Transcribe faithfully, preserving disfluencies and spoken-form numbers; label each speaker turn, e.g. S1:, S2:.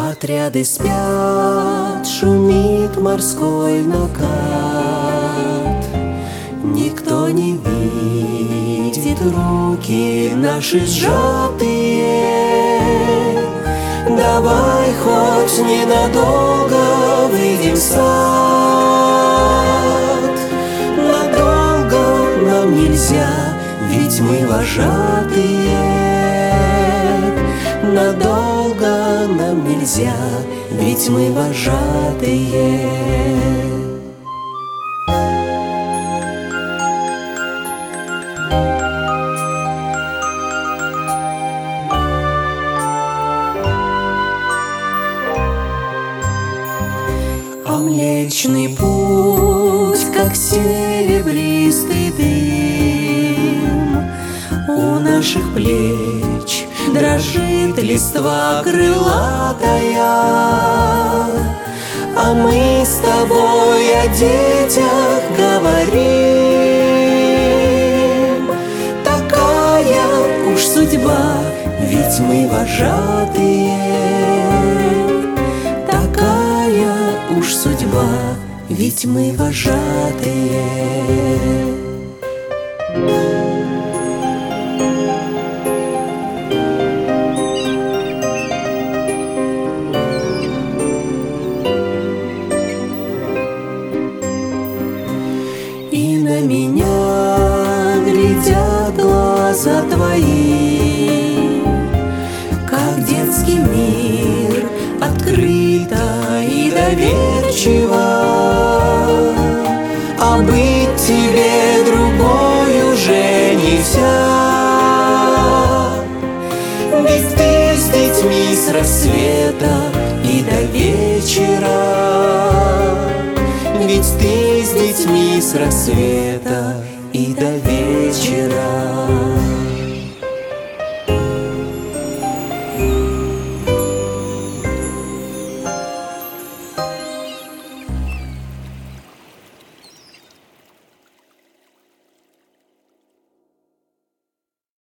S1: Отряды спят, шумит морской накат. Никто не видит руки наши сжатые. Давай хоть ненадолго выйдем в сад. Надолго нам нельзя, ведь мы вожатые. Надолго нам нельзя, ведь мы вожатые. А Млечный Путь, как серебристый дым, у наших плеч дрожит листва крылатая. А мы с тобой о детях говорим. Такая уж судьба, ведь мы вожатые. Такая уж судьба, ведь мы вожатые. И на меня глядят глаза твои, как детский мир, открыто и доверчиво. А быть тебе другой уже нельзя, ведь ты с детьми с рассвета и до вечера. Ведь ты с детьми с рассвета и до вечера.